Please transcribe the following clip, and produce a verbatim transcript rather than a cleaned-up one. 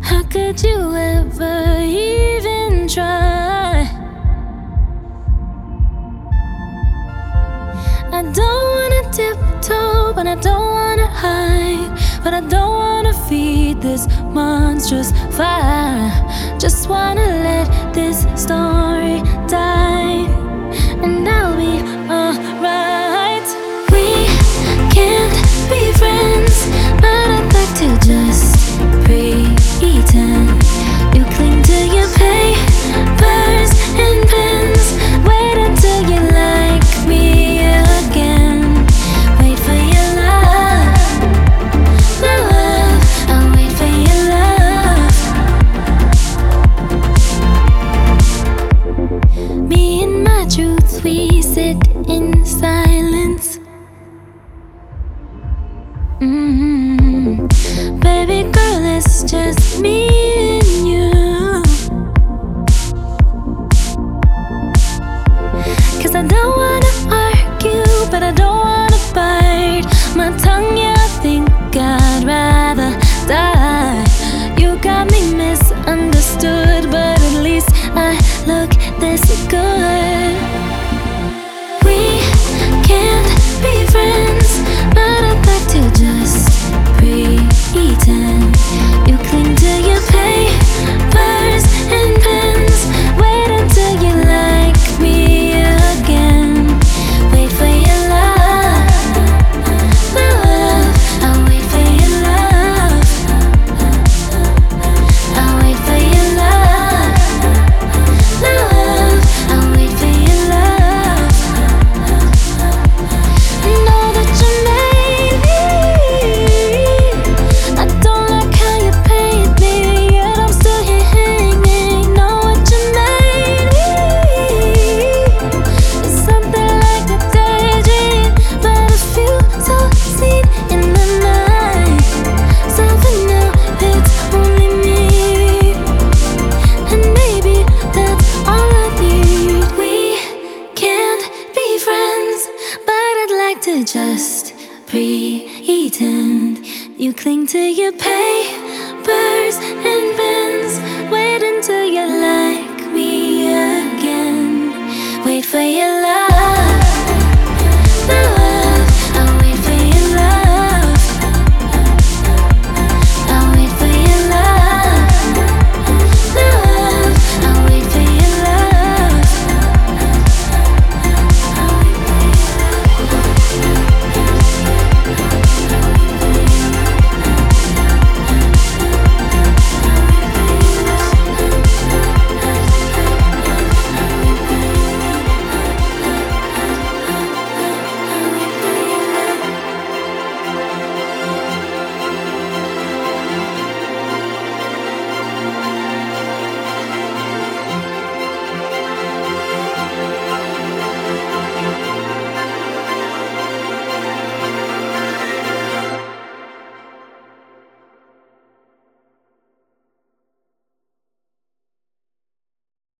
How could you ever even try? I don't wanna tiptoe, but I don't wanna hide. But I don't wanna feed this monstrous fire. Just wanna let this story die, and I'll be alright. We can't be friends, but I'd like to just pretend. You cling to your papers and pens. Wait until you like me again. Wait for your love, love. I'll wait for your love. Me and my truth, we sit in silence. Mm-hmm. Baby girl, it's just me